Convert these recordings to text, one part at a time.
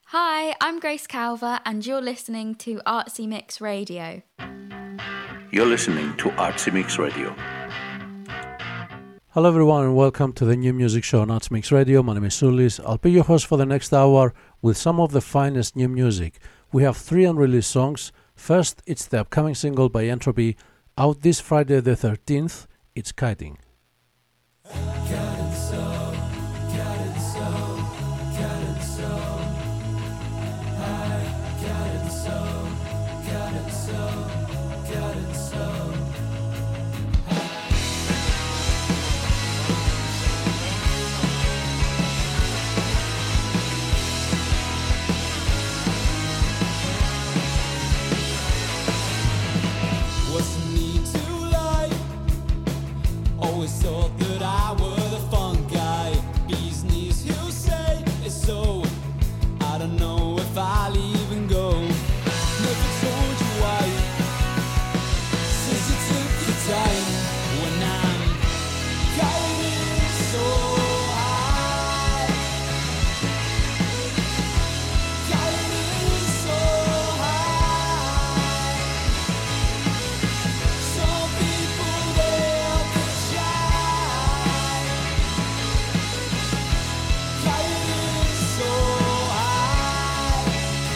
Hi, I'm Grace Calver and you're listening to Artsy Mix Radio. You're listening to Artsy Mix Radio. Hello everyone and welcome to the new music show on Artsy Mix Radio. My name is Sulis. I'll be your host for the next hour with some of the finest new music. We have 3 unreleased songs. First, it's the upcoming single by Entropy, out this Friday the 13th. It's Kiting. Thought that I were the fun guy. Bees knees, who say it's so. I don't know if I'll even go. Never told you why. Since you took your time when I'm going so high. Going so high. Some people they'll get shy. Flying so high.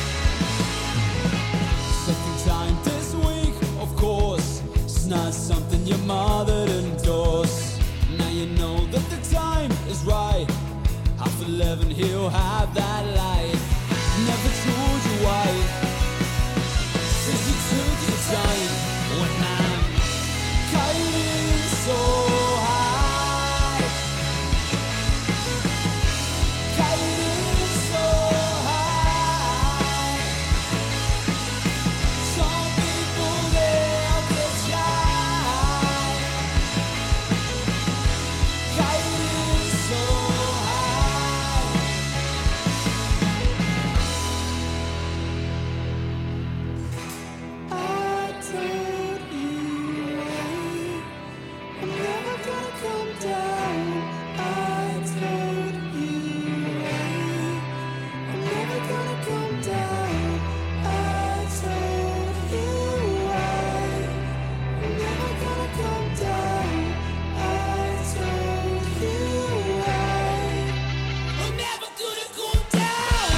Second time this week, of course. It's not something your mother endorse. Now you know that the time is right. 11:30, he'll have that light. Never told you why. Since you took your time when I'm kiting so high. Kiting so high. Some people they'll get shy. Kiting so high. I told you I'm never gonna come down. I told you I'm never gonna come down. I told you I'm never gonna come down. I told you I'm never gonna come down.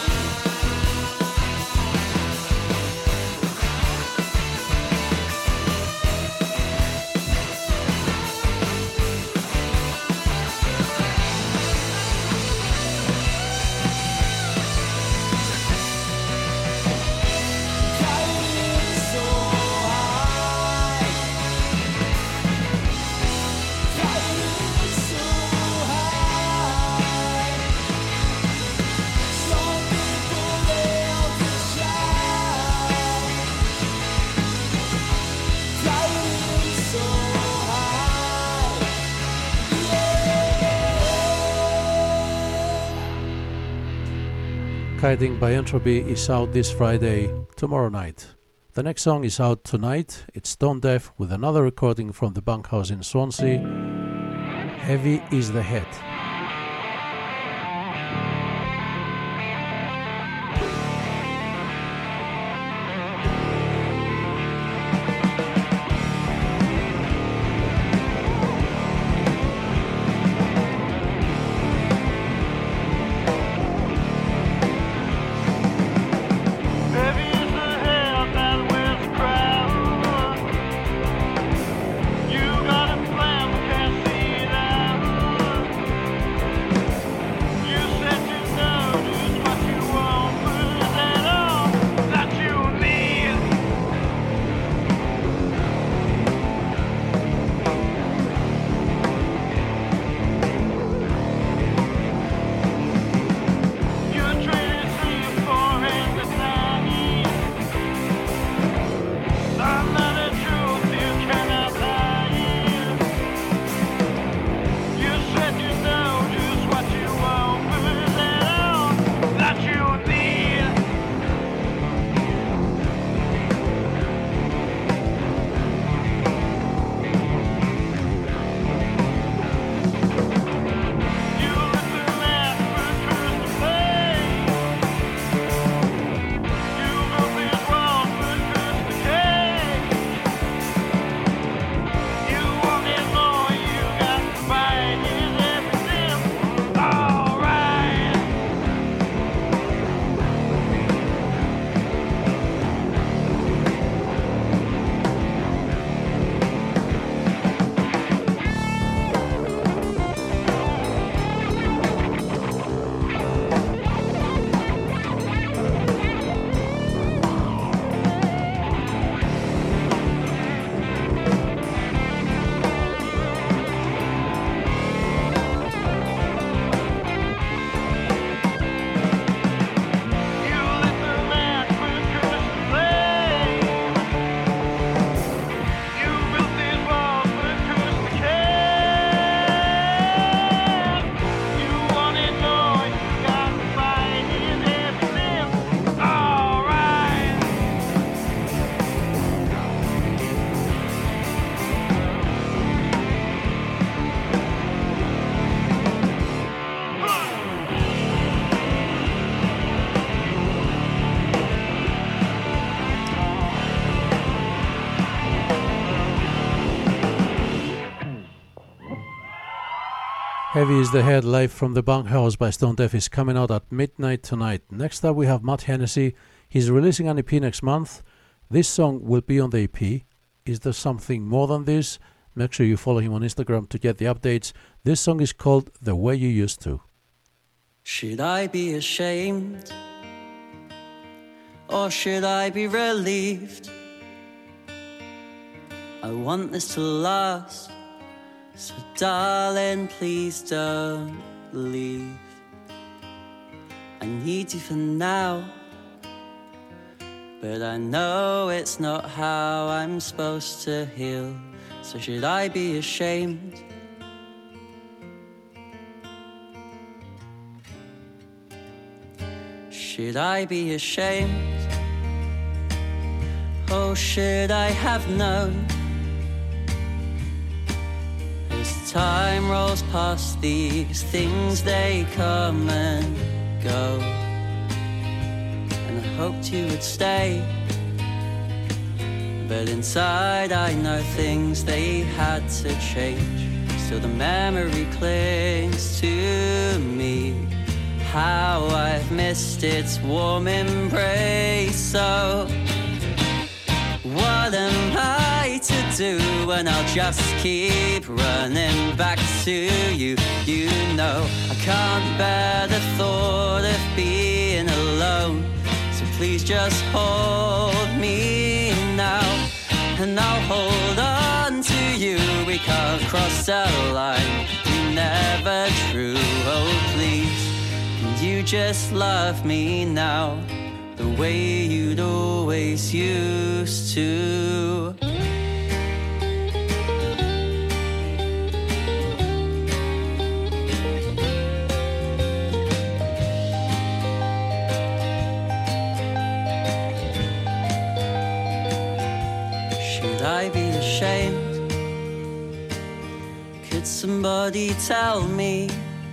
Kiting so high. Kiting so high. Some people they'll get shy. Kiting so high. Kiting by Entropy is out this Friday, tomorrow night. The next song is out tonight. It's Tone Deaf with another recording from the Bunkhouse in Swansea. Heavy is the Head. Heavy is the head that wears a crown. You got a plan, we can't see it out. Heavy is the Head live from the Bunkhouse by Stone Deaf is coming out at midnight tonight. Next up we have Matt Hennessy. He's releasing an EP next month. This song will be on the EP. Is there something more than this? Make sure you follow him on Instagram to get the updates. This song is called The Way You Used To. Should I be ashamed? Or should I be relieved? I want this to last. So darling, please don't leave. I need you for now, but I know it's not how I'm supposed to heal. So should I be ashamed? Should I be ashamed? Oh, should I have known? As time rolls past, these things they come and go, and I hoped you would stay, but inside I know things they had to change. Still the memory clings to me, how I've missed its warm embrace. So what am I to do when I'll just keep running back to you? You know I can't bear the thought of being alone. So please just hold me now, and I'll hold on to you. We can't cross a line we never drew. Oh please, can you just love me now, the way you'd always used to? Should I be ashamed? Could somebody tell me,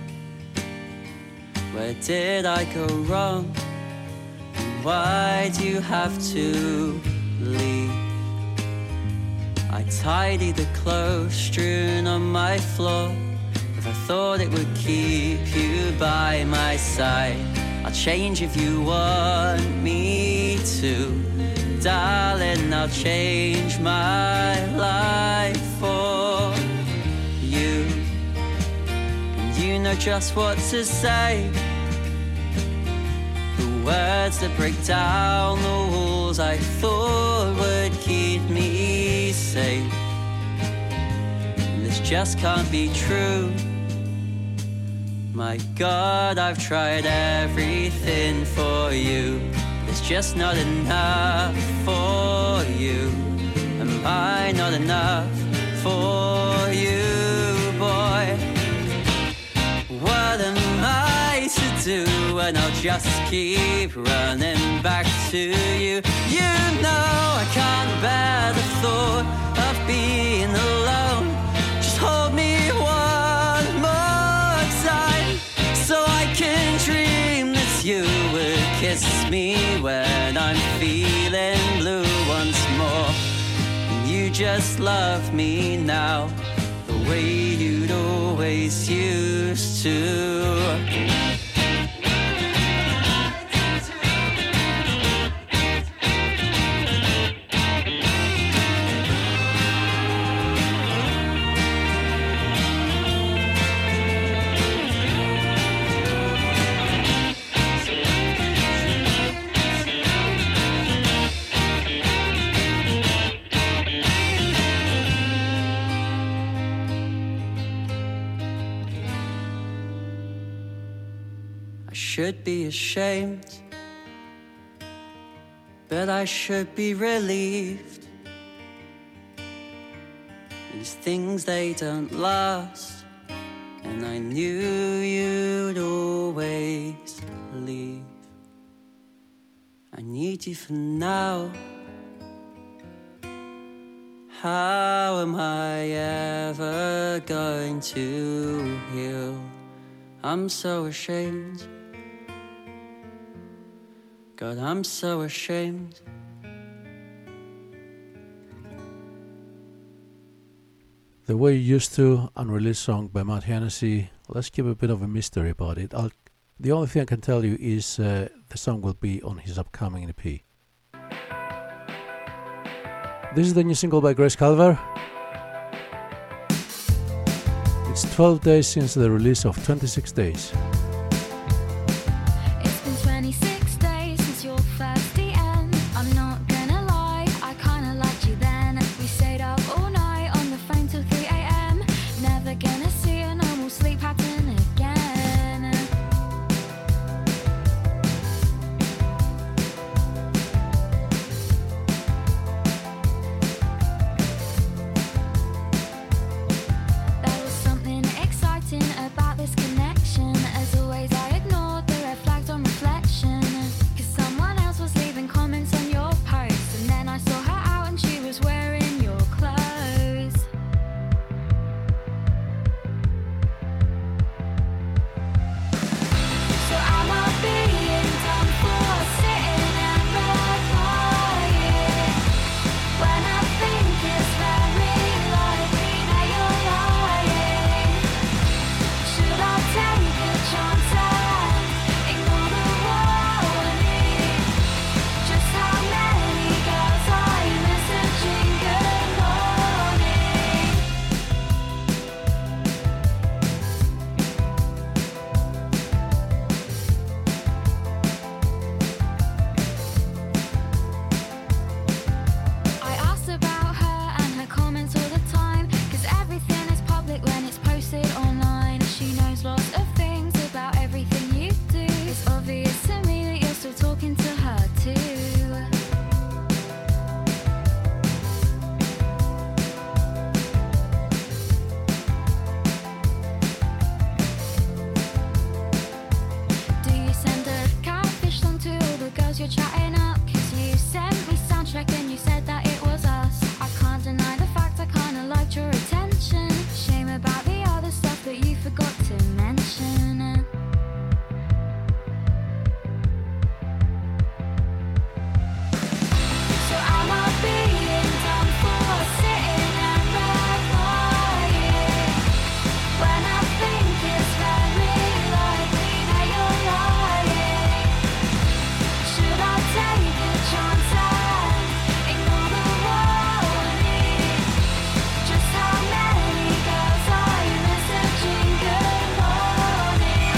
where did I go wrong? Why do you have to leave? I tidy the clothes strewn on my floor, if I thought it would keep you by my side. I'll change if you want me to, darling, I'll change my life for you. And you know just what to say, words that break down the walls I thought would keep me safe. This just can't be true. My God, I've tried everything for you. It's just not enough for you. Am I not enough for you, boy? What am I to do when I'll just keep running back to you? You know I can't bear the thought of being alone. Just hold me one more time, so I can dream that you would kiss me when I'm feeling blue once more. And you just love me now, the way you'd always used to. Should be ashamed, but I should be relieved. These things, they don't last, and I knew you'd always leave. I need you for now. How am I ever going to heal? I'm so ashamed. God, I'm so ashamed. The Way You Used To, unreleased song by Matt Hennessy, let's keep a bit of a mystery about it. The only thing I can tell you is the song will be on his upcoming EP. This is the new single by Grace Calver. It's 12 days since the release of 26 Days. It's been 26 days since your first DM. I'm not gonna lie, I kinda liked you then. We stayed up all night on the phone till 3 a.m. Never gonna see a normal sleep pattern again. There was something exciting about this connection. As always, I ignored the red flags on reflection. Cause someone else was leaving comments on your post. And then I saw her out and she was wearing your clothes. So am I being done for sitting and replying when I think it's very likely that you're lying? Should I take a chance and ignore the warning? Just how many girls are you messaging good morning? I asked about her and her comments all the time, cause everything is public when it's posted online. She knows lots of things about everything you do. It's obvious to me that you're still talking to her too. Do you send a catfish song to all the girls you're chatting up? Cause you sent me soundtrack and you said that it was us. I can't deny the fact I kinda liked your attention. Shame about the other stuff that you forgot to mention. So am I being done for sitting and replying when I think it's very likely that you're lying? Should I take a chance and ignore the warning? Just how many girls are you messaging good morning?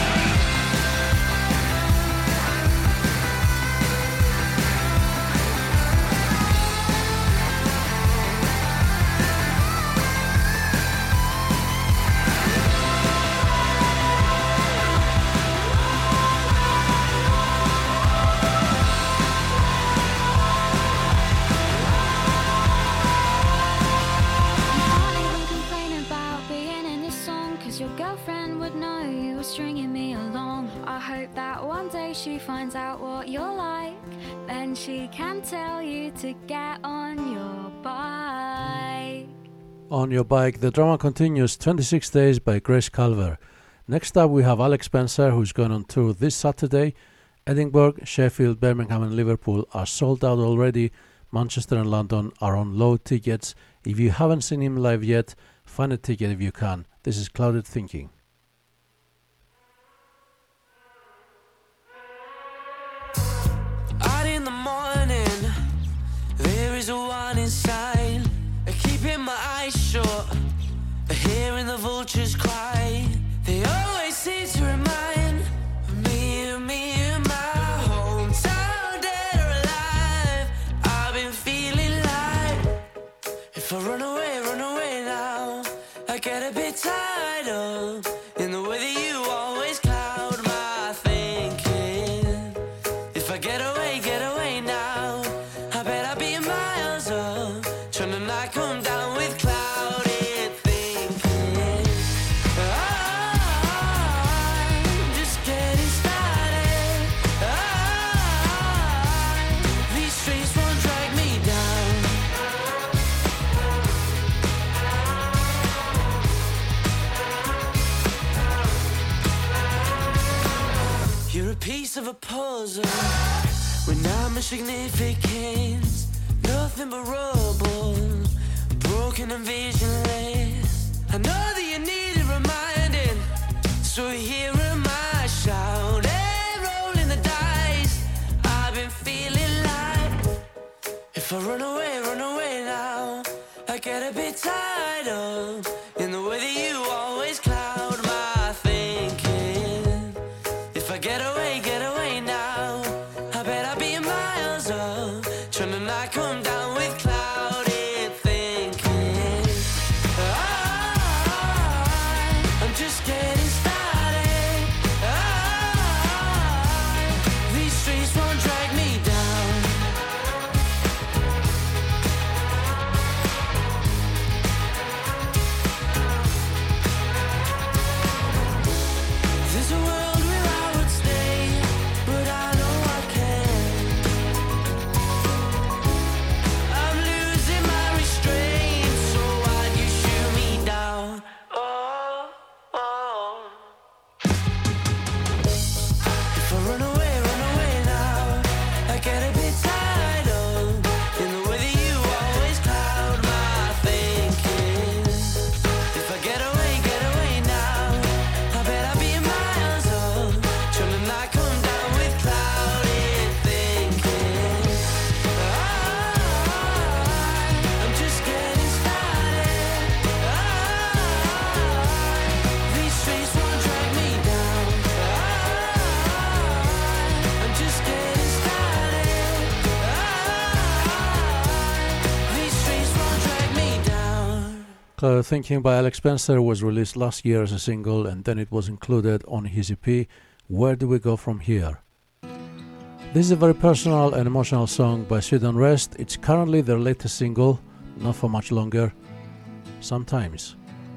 You can't even complain about being in this song, cause your girlfriend would know you were stringing me along. I hope that one day she finds out what you're like, then she can tell you to get on your bike. On Your Bike, the drama continues. 26 Days by Grace Calver. Next up we have Alex Spencer, who's going on tour this Saturday. Edinburgh, Sheffield, Birmingham and Liverpool are sold out already. Manchester and London are on low tickets. If you haven't seen him live yet, find a ticket if you can. This is Clouded Thinking. Out in the morning, there is a warning sign. Keeping my eyes shut, hearing the vultures cry. They always seem to remind me of me and my hometown, dead or alive. I've been feeling like if I run away now, I get a bit tied up in the way that you always cloud my thinking. If I get away now, I bet I'll be miles up, trying to knock 'em down with clouded thinking. I'm just getting started. These streets won't drag me down. You're a piece of a puzzle with not much significance. Nothing but rubble, broken and visionless. I know that you needed reminding, So here am I shouting, rolling the dice. I've been feeling like if I run away now, I get a bit tied up in the way that you always cloud my thinking. If I get away now, I bet I'll be miles up, trying to not come down with clouded thinking. I'm just getting started. These streets won't drag me down. There's a world where I would stay, but I know I can't. I'm losing my restraint, so why'd you shoot me down? Oh, oh. If I run away now, I get a bit tied up in the way that you always cloud my thinking. If I get away now, I bet I'll be miles up, trying to not come down with clouded thinking. I'm just getting started. These streets won't drag me down. I'm just getting started. These streets won't drag me down. Clever Thinking by Alex Spencer was released last year as a single, and then it was included on his EP, Where Do We Go From Here? This is a very personal and emotional song by Sweet Unrest. It's currently their latest single, not for much longer, Sometimes.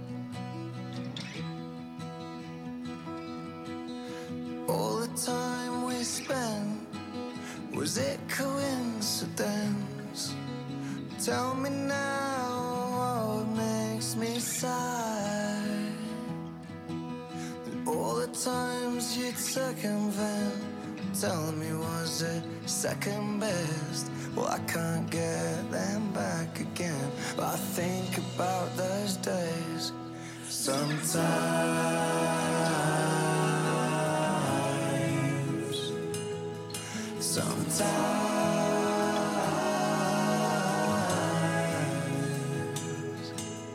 All the time we spent, was it coincidence? Tell me now what makes me sigh. And all the times you'd circumvent, tell me was it second best? Well, I can't get them back again, but I think about those days sometimes. Sometimes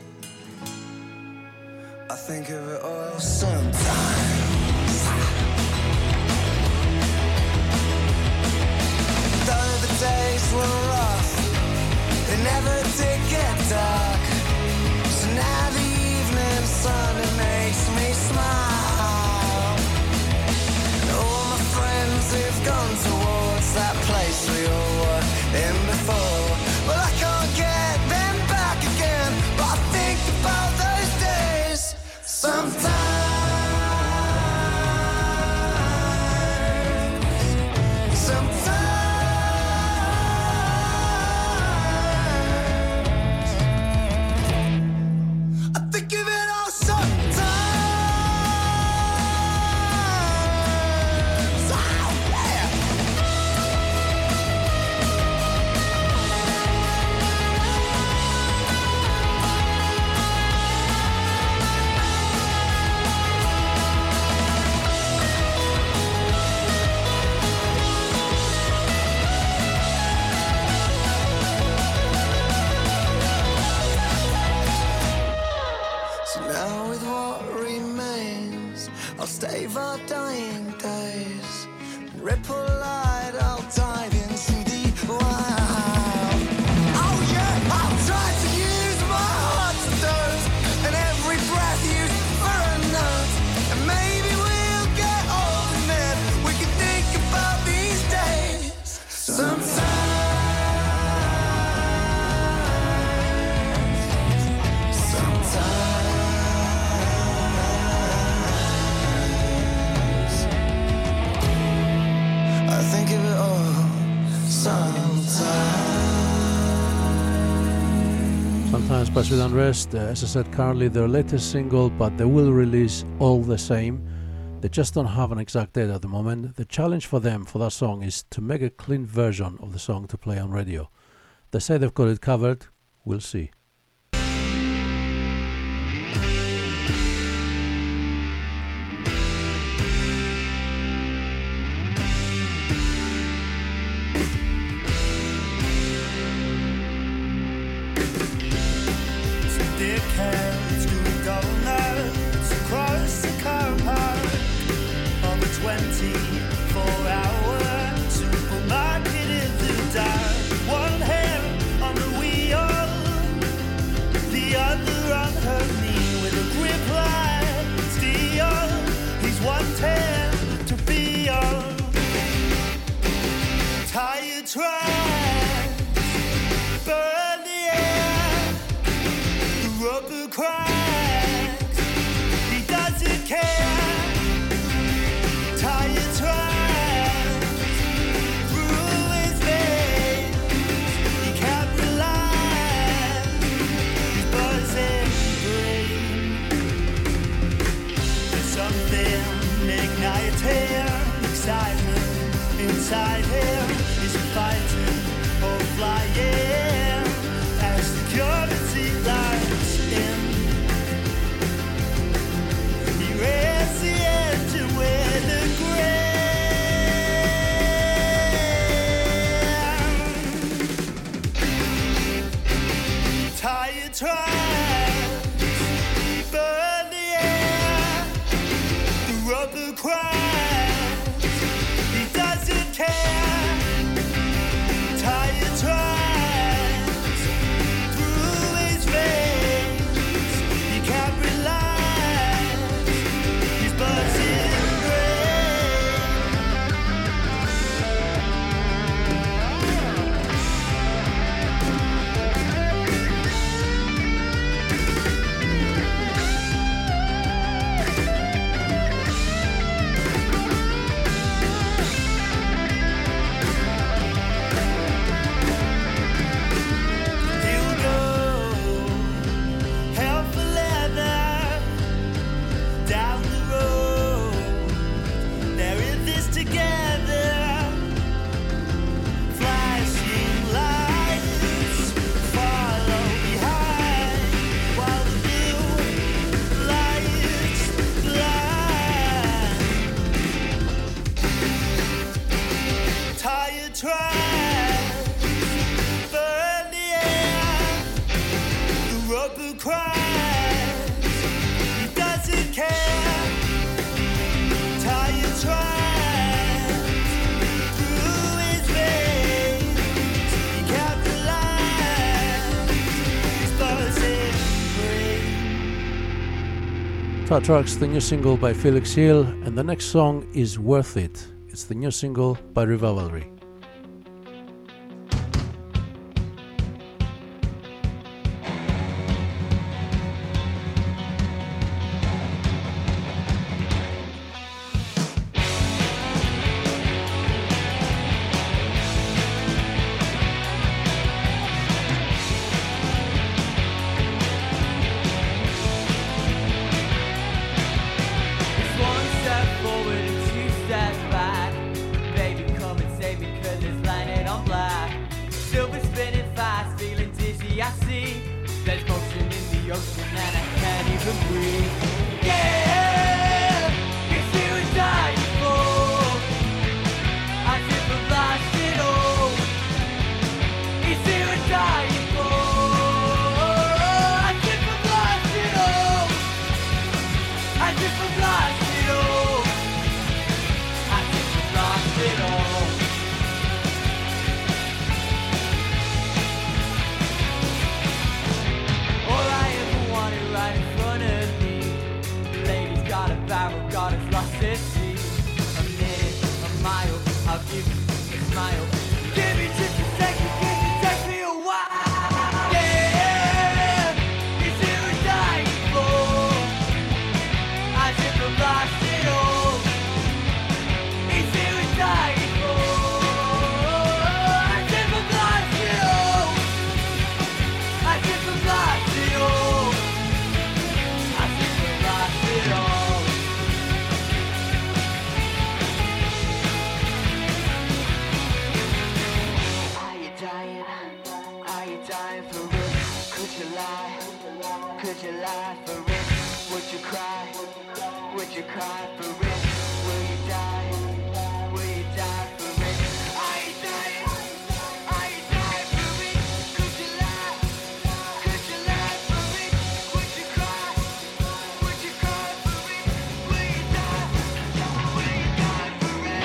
I think of it all sometimes. Though the days were rough, they never did get dark. So now the evening sun, it makes me smile. And all my friends who've gone towards that place we all were in before, well, I can't get them back again, but I think about those days sometimes. I think of it all sometimes. Oh, yeah. So now with what remains, I'll stave our dying days. Ripple light, I'll dive into the wild. Oh yeah, I'll try to use my heart to dose, and every breath use for a note. And maybe we'll get old and then we can think about these days sometimes. I think of it all sometimes. Sometimes by Sweet Unrest, as I said, currently their latest single, but they will release all the same. They just don't have an exact date at the moment. The challenge for them for that song is to make a clean version of the song to play on radio. They say they've got it covered. We'll see. tracks, burn the air, the rubber cracks, he doesn't care. Tire tracks through his veins, he can't relax, he's buzzing brain. There's something ignites here, excitement inside here. Is he fighting or flying as security lights in? He raised the engine with a grin. Tire tracks burn the air, the rubber cracks, he doesn't care. Tire tracks through his veins, he can't relax, he's buzzing he'll go hell for leather down the road. They're in this together. Flashing lights follow behind while the blue lights blind. Tire tracks burn the air, the rubber cracks, he doesn't care. Tire tracks through his veins, he can't relax, he's buzzing brain. Tire Tracks, the new single by Felix Hill, and the next song is Worth It. It's the new single by Revelry. It's one step forward and two steps back. Baby, come and save me, 'cause it's blinded on black. Silver spinning fast, feeling dizzy, I see. There's motion in the ocean and I can't even breathe. Yeah, it's you and I before. As if I've lost it all. It's you and I before. As if I've lost it all. As if I've lost it all. As if I've lost it all. All I ever wanted right in front of me. The lady's got a barrel, God has lost its seat. A minute, a mile, I'll give you a smile. Give me just a second, can you take me a while? Yeah, it's you and I before. As if I've lost it all. It's you and I before. As if I've lost it all. As if I've lost it all. As if I've lost it all. Are you dying? Are you dying for it? Could you lie? Could you lie for it? Would you cry? Would you cry for it? Will you die? Will you die for it? Are you dying? Are you dying for it? Could you lie? Could you lie for it? Would you cry? Would you cry for it? Will you die? Will you die for it?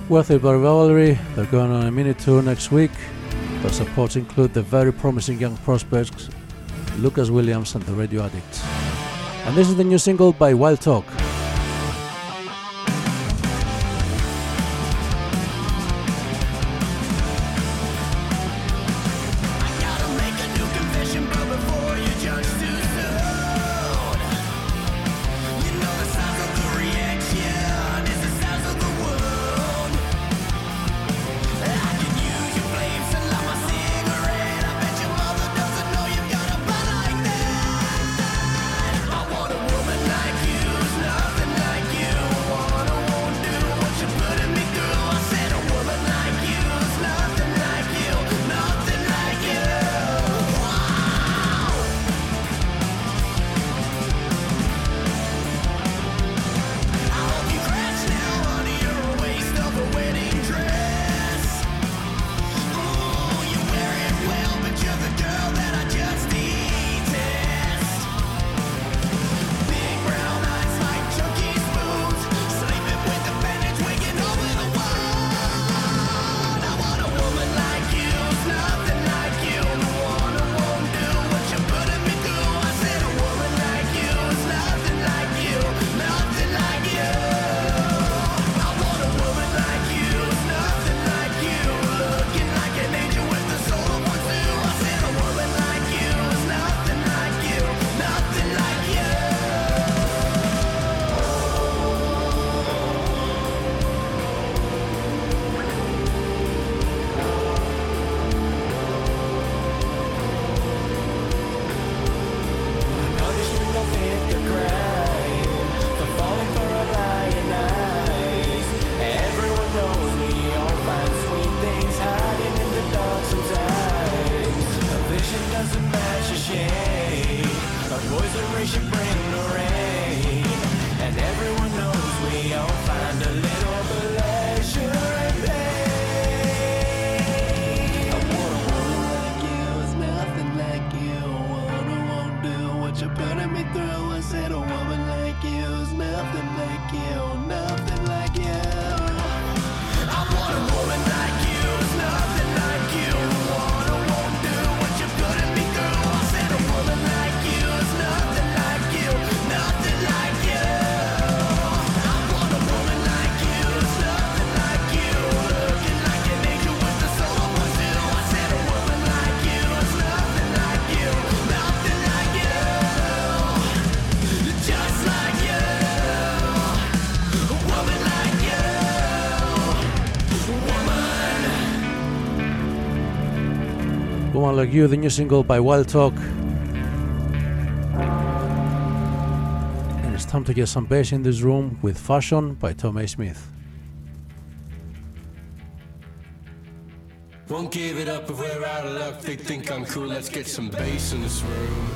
Worthy by Rivalry, they're going on a mini tour next week. Their supports include the very promising young prospects Lucas Williams and the Radio Addicts. And this is the new single by Wild Talk. Woman Like You, the new single by Wild Talk. And it's time to get some bass in this room with Fashion by Tom A. Smith. Won't give it up if we're out of luck. They think I'm cool, let's get some bass in this room.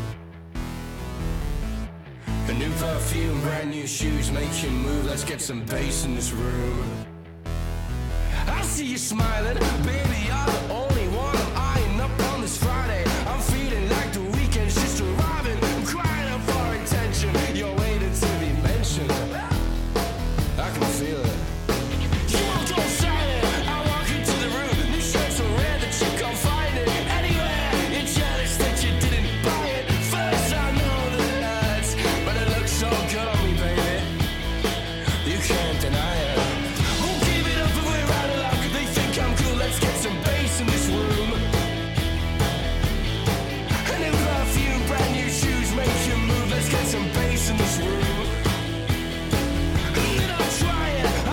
A new perfume, brand new shoes, make you move, let's get some bass in this room. I see you smiling, baby, you're the only one I'm eyeing up on this Friday. I'm feeling like the weekend's just arriving. I'm crying out for attention, you're waiting to be mentioned. I can feel it. You walked on silent, I walk into the room. New shirts so rare that you can't find it anywhere. You're jealous that you didn't buy it. First I know that it hurts, but it looks so good on me, baby. You can't deny it. Won't give it up if we're out of luck. They think I'm cool, let's get some bass in this room. A new perfume, brand new shoes, make you move, let's get some bass in this room. And then I'll try it,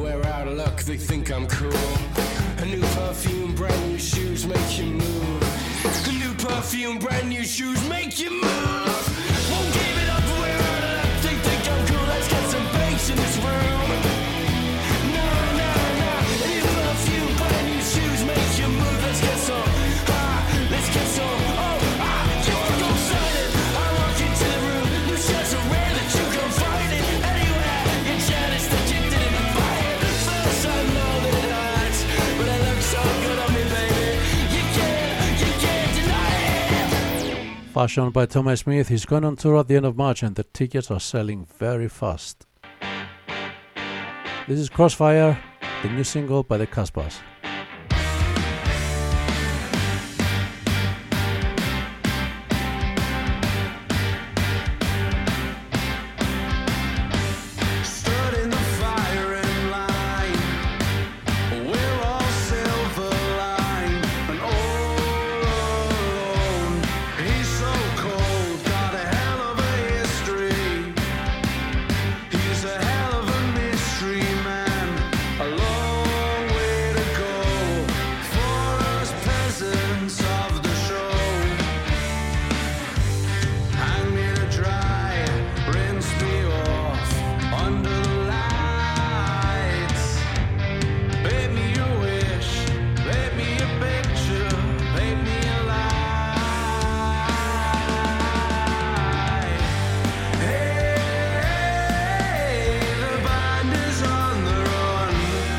we're out of luck, they think I'm cool. A new perfume, brand new shoes make you move. A new perfume, brand new shoes make you move. Won't give it up, we're out of luck, they think I'm cool. Let's get some bass in this room. No, no, no. A new perfume, brand new shoes make you move. Let's get some, let's get some. Oh, you wanna go silent? I walk into the room. New shirts are rare that you can find it anywhere. You're jealous that you didn't invite it. First I know that it hurts, but it looks so good on me, baby. You can't deny it. Fashioned by Thomas Smith, he's going on tour at the end of March and the tickets are selling very fast. This is Crossfire, the new single by the Casbahs. Stood in the firing line. We're all silver line and all alone. He's so cold, got a hell of a history. He's a hell of a mystery man. A long way to go for us peasants of the show. Hang me to dry, rinse me off under the lights. Paint me a wish, paint me a picture, paint me a lie. Hey, the band is on the run.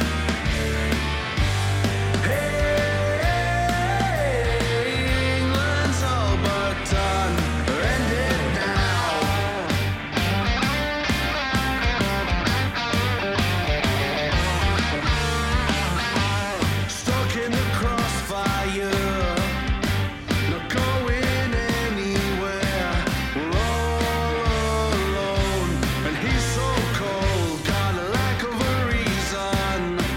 Hey, England's all but done. End it now. Stuck in the crossfire, not going anywhere. We're all alone, and he's so cold, got a lack of a reason.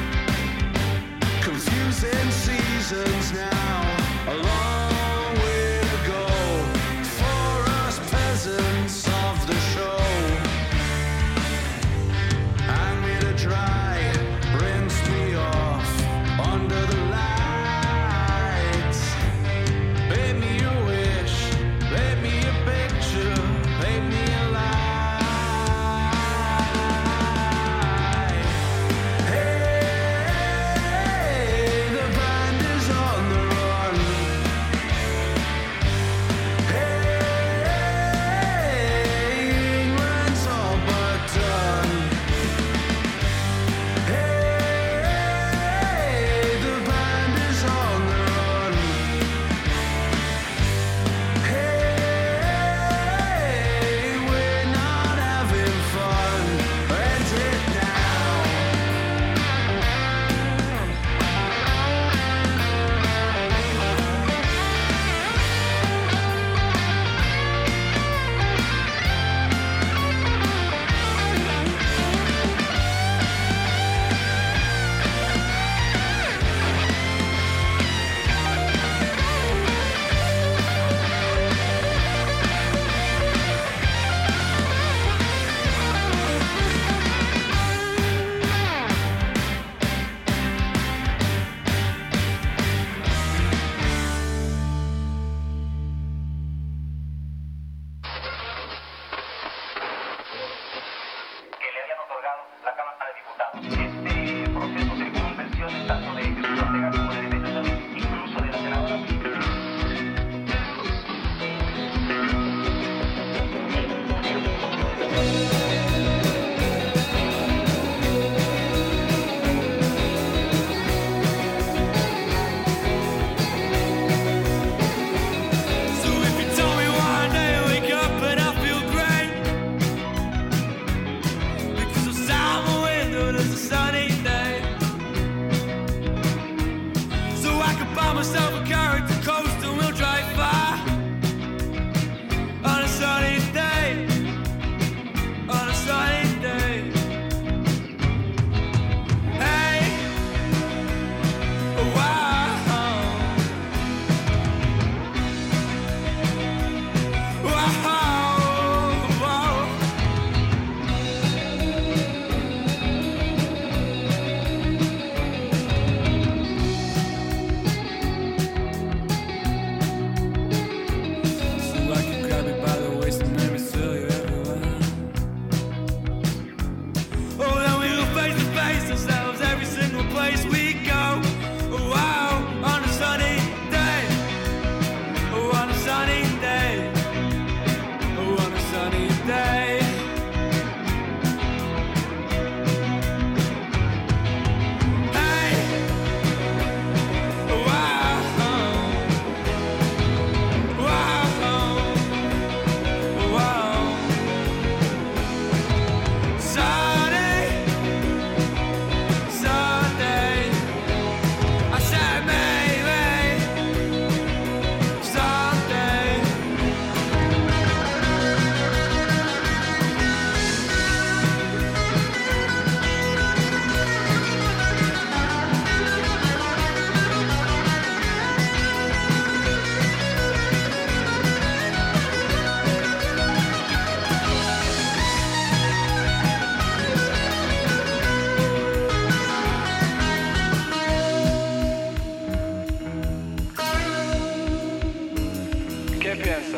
Confusing seasons now, a long way to go for us peasants of the show. Hang me to dry, rinse me off under the lights. Paint me a wish, paint me a picture, paint me a lie. Hey, the band is on the run. Hey, England's all but done. Hey, the band is on the run. Hey, we're not having fun. End it now. que le habían otorgado la Cámara de Diputados. Este proceso, según versiones tanto de Jesús Ortega como de Elena Chávez, incluso de la senadora. So if you told me one day I wake up and I feel great, because outside my window there's a sunny day, so I can buy myself a character coast and we'll drive far on a sunny day, on a sunny day. Hey, wow, wow.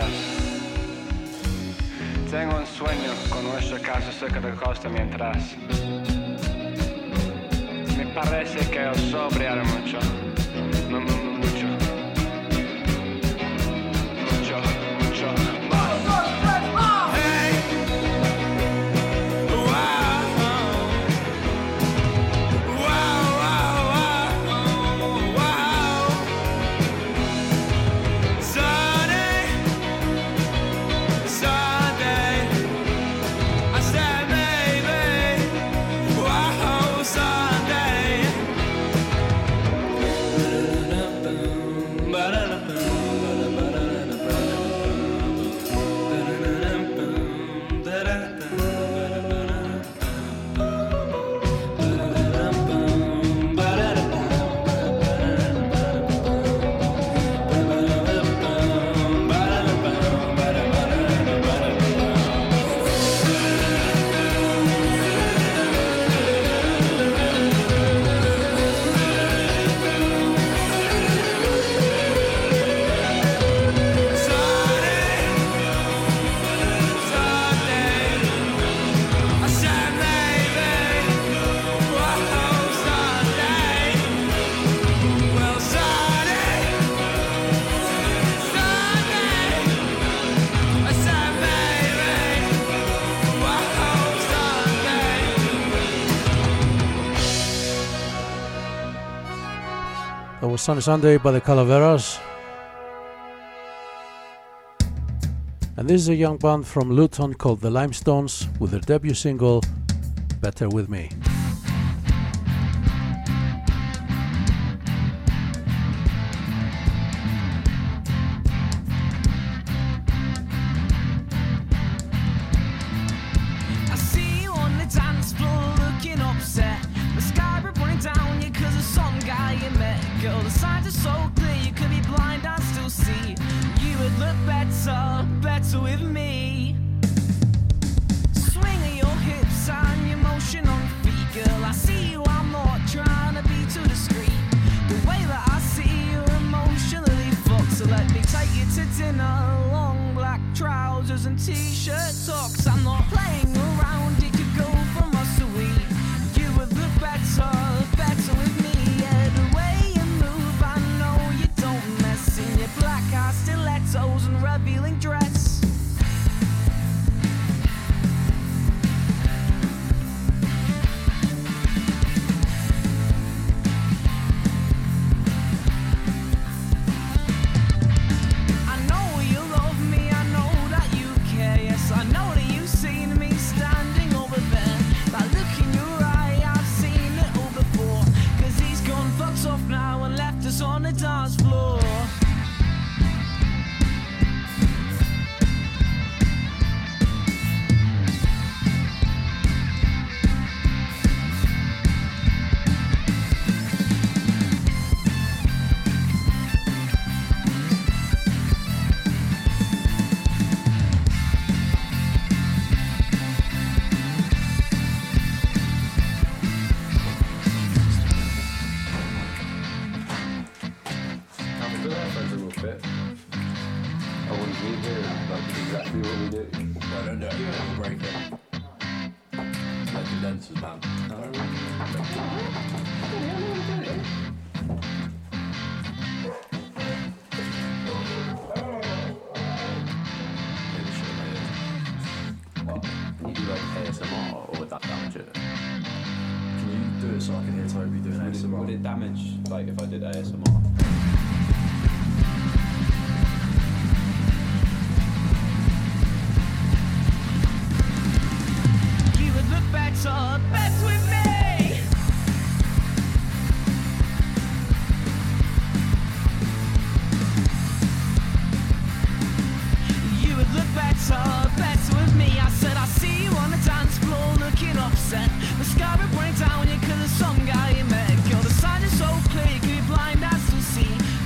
calaveras. Tengo un sueño con nuestra casa cerca de la costa mientras me parece que os sobriaré mucho. Mucho. That was Sunny Sunday by the Calaveras. And this is a young band from Luton called the Limestones with their debut single, Better With Me. I see you on the dance floor looking upset. The sky will bring down you cause of some guy you met. Girl, the signs are so clear you could be blind and still see. You would look better with me. Swing of your hips and your motion on your feet. Girl, I see you, I'm not trying to be too discreet. The way that I see you're emotionally fucked. So let me take you to dinner. Long black trousers and t-shirt talks. I'm not playing around, it could go from us to we. You would look better with me. Yeah, the way you move, I know you don't mess. In your black eye stilettos and revealing dress. I know you love me, I know that you care. Yes, I know that you've seen me standing over there. That look in your eye, I've seen it all before. Cause he's gone fucked off now and left us on the dance floor. Would it damage, like, if I did ASMR? You would look better with me. You would look better with me. I said I see you on the dance floor looking upset. The sky will break down you cause of some guy you met. Girl, the sign is so clear, you could be blind as to see.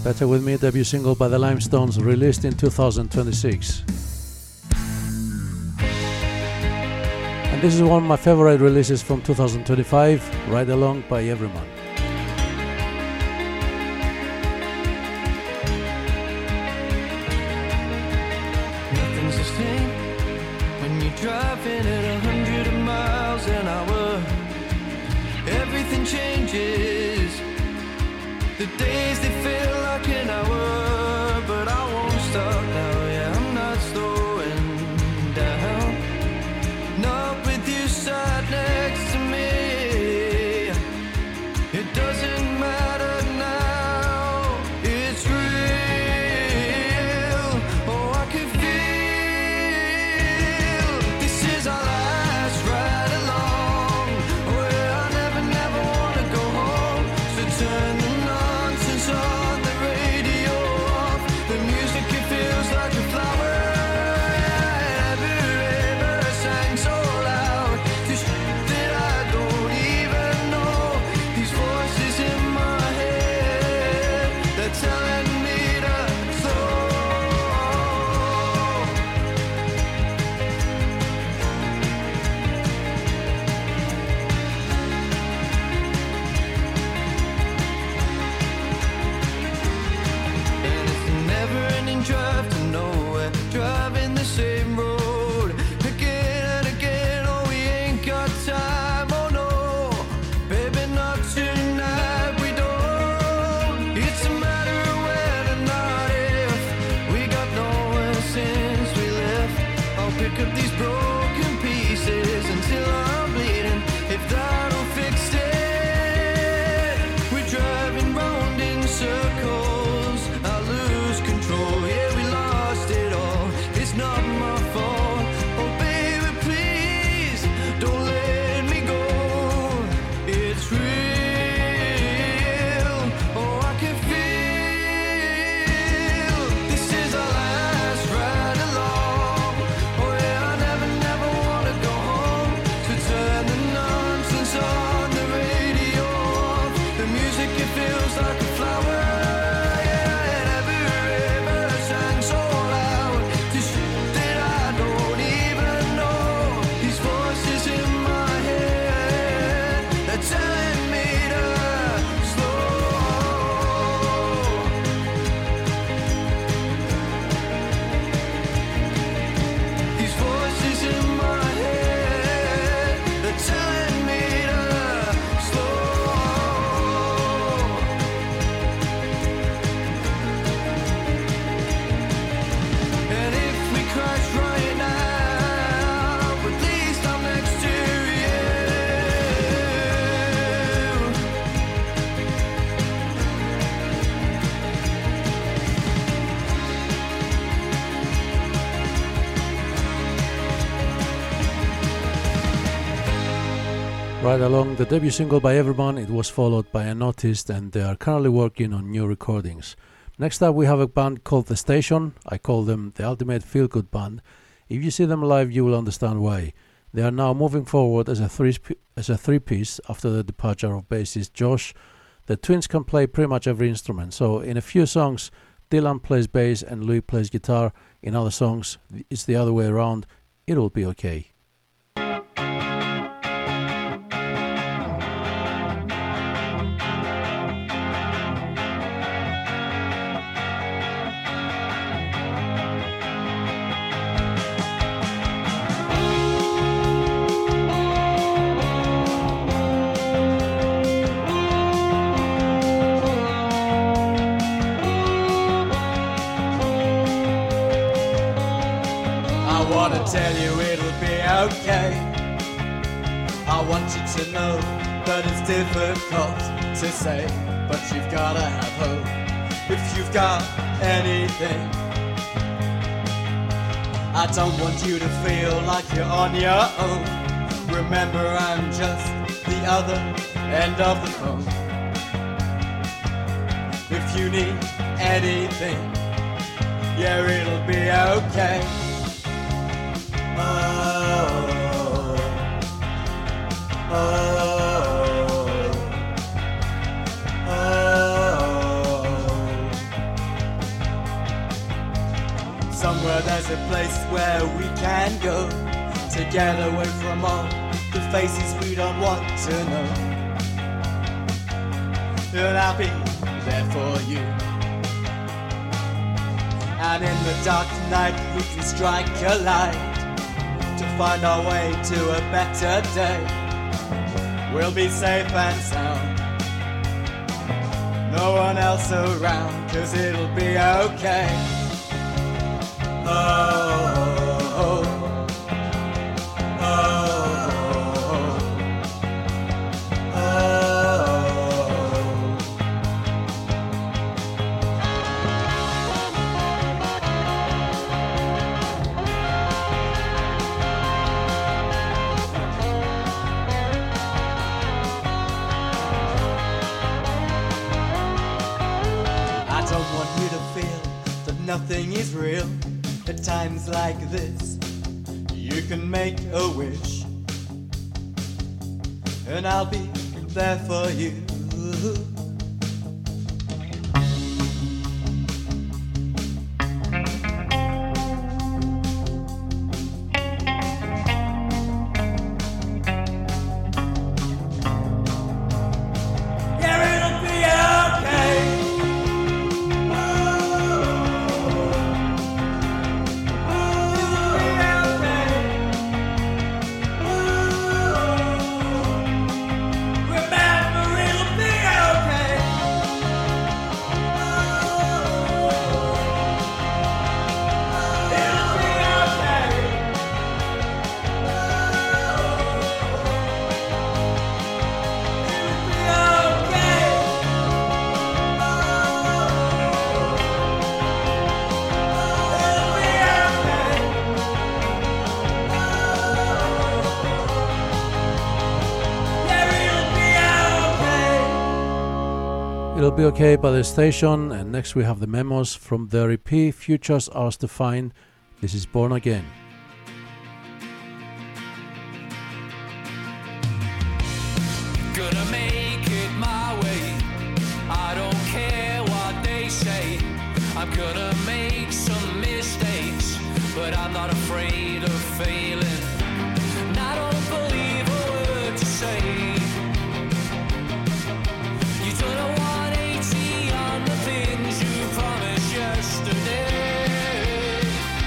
Better With Me, debut single by the Limestones, released in 2026. And this is one of my favorite releases from 2025, Ride Along by Everyman. Nothing's the same when you're driving at 100 miles an hour. Everything changes. The days they feel like an hour, but I won't stop now. Yeah, I'm not slowing down. Not with you sat next to me. It doesn't matter now. It's real. Oh, I can feel this is our last ride along. Where I never wanna go home. So turn the nonsense on the radio off. The music, it feels like a flower. Every river sang so loud. This that I don't even know. These voices in my head, they're telling me to slow. And it's a never-ending drive to nowhere, driving the same road again and again. Oh, we ain't got time. Oh no, baby, not tonight. We don't. It's a matter of when and not if. We got nowhere since we left. I'll pick up these broken pieces until I'm bleeding. If that'll fix it, we're driving round in circles. I lose control. Yeah, we lost it all. It's not my fault. Oh, baby, please don't let me go. It's real. Oh, I can feel this is our last ride along. Oh, yeah, I never wanna go home. To turn the nonsense on the radio off. The music, it feels like a flower. Yeah, and every river sang so loud. This that I don't even know. These voices in my head, they're telling me to slow. These voices in my head, they're telling me to slow. And if we crash right now, at least I'm next to you. Ride Along, the debut single by Everman. It was followed by Unnoticed, and they are currently working on new recordings. Next up, we have a band called The Station. I call them the ultimate feel-good band. If you see them live, you will understand why. They are now moving forward as a three-piece after the departure of bassist Josh. The twins can play pretty much every instrument, so in a few songs, Dylan plays bass and Louis plays guitar. In other songs, it's the other way around. It'll be okay. I wanna tell you it'll be okay. I want you to know that it's difficult to say, but you've gotta have hope if you've got anything. I don't want you to feel like you're on your own. Remember, I'm just the other end of the phone. If you need anything, yeah, it'll be okay. Oh, oh, oh, Somewhere there's a place where we can go to get away from all the faces we don't want to know. And I'll be there for you. And in the dark night we can strike a light to find our way to a better day. We'll be safe and sound, no one else around, 'cause it'll be okay. Oh, oh, oh, oh, oh, oh. I don't want you to feel that nothing is real. At times like this, you can make a wish, and I'll be there for you. Yeah, it'll be okay. It'll Be Okay by The Station, and next we have the memos from their EP Futures Ours to Find. This is Born Again. Gonna make it my way. I don't care what they say. I'm gonna make some mistakes, but I'm not afraid of failing. And I don't believe a word to say. You don't know 180 on the things you promised yesterday.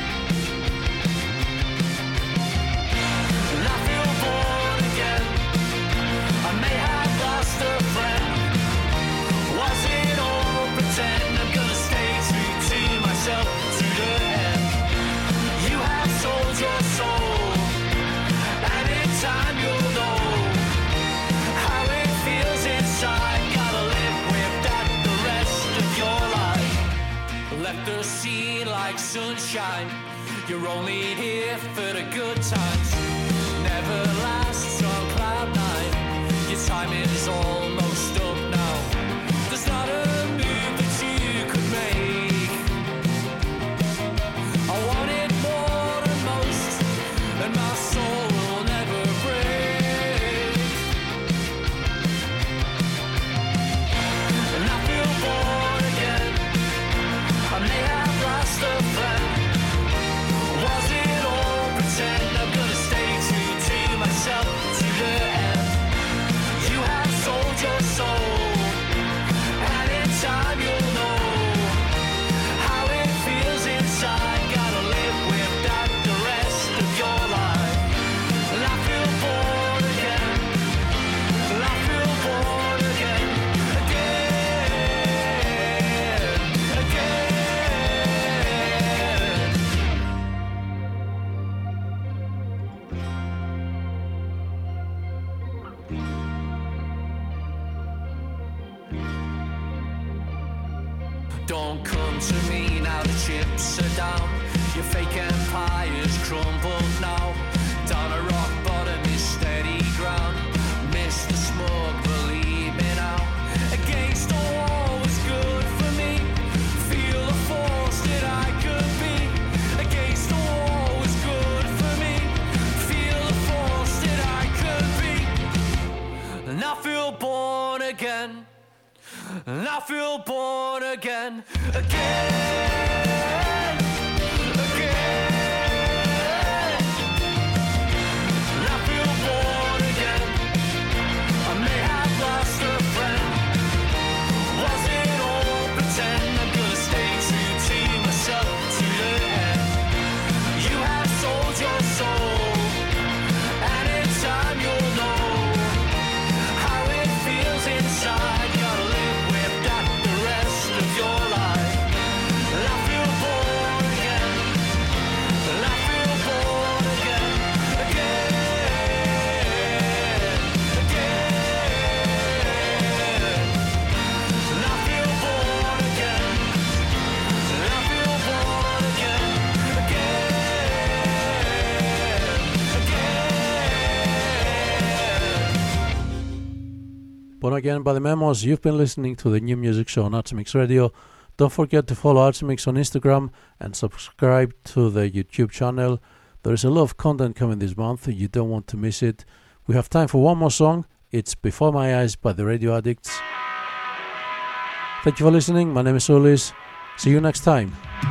And I feel born again. I may have lost a friend. Was it all pretend? I'm gonna stay true to myself to the end. You have sold your soul, and in time you'll know how it feels inside. Gotta live with that the rest of your life. Let the scene like sunshine. You're only here for the good times. Never lasts on cloud nine. Your time is almost up now. There's not a move that you could make. I want it more than most, and my soul will never break. And I feel born again. I may have lost a friend. Was it all pretend? I'm gonna stay true to myself to the end. You have sold your soul, and in time you'll know how it feels inside. Gotta live with that the rest of your life. And I feel born again. And I feel born again. Again. Again. Don't come to me now, the chips are down. Your fake empire's crumbled now. Down a rock bottom is steady ground. Miss the smoke, believe me now. Against the wall was good for me. Feel the force that I could be. Against the wall was good for me. Feel the force that I could be. And I feel born again. And I feel born again. Again. Again. Born Again by the Memos. You've been listening to the New Music Show on Artsy Mix Radio. Don't forget to follow Artsy Mix on Instagram and subscribe to the YouTube channel. There is a lot of content coming this month. You don't want to miss it. We have time for one more song. It's Before My Eyes by the Radio Addicts. Thank you for listening. My name is Ulis. See you next time.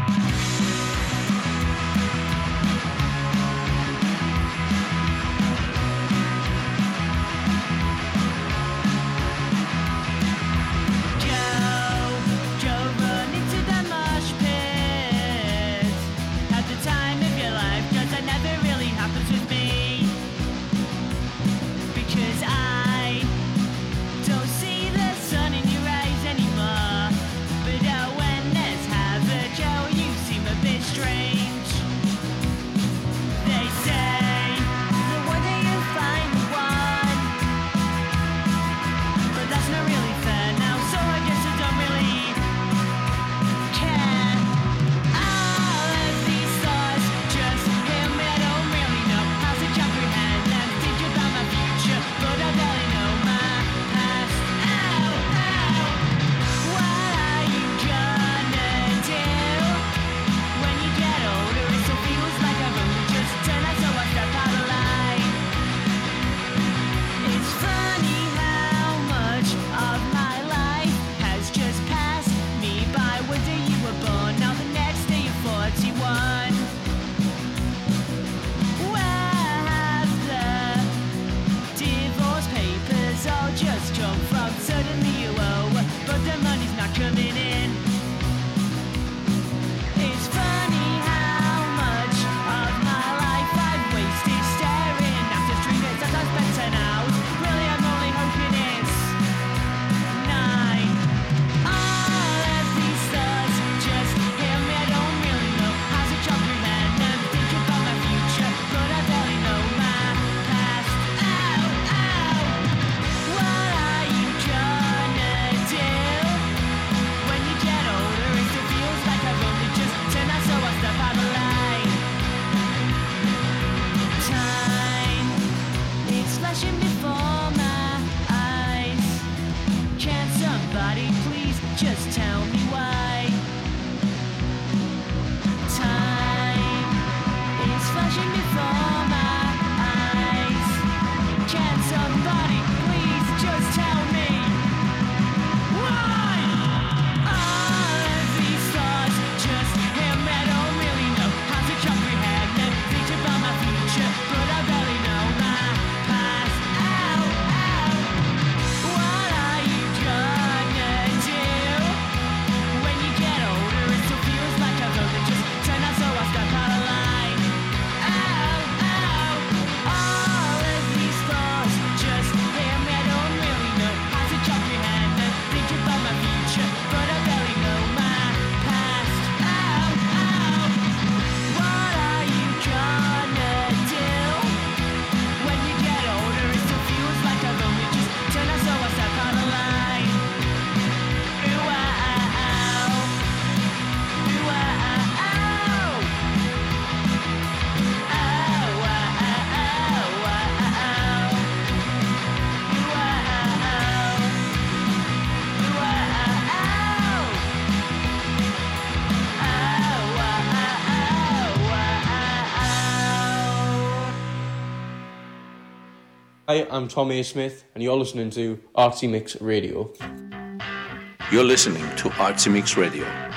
Hi, I'm Tommy Smith, and you're listening to Artsy Mix Radio. You're listening to Artsy Mix Radio.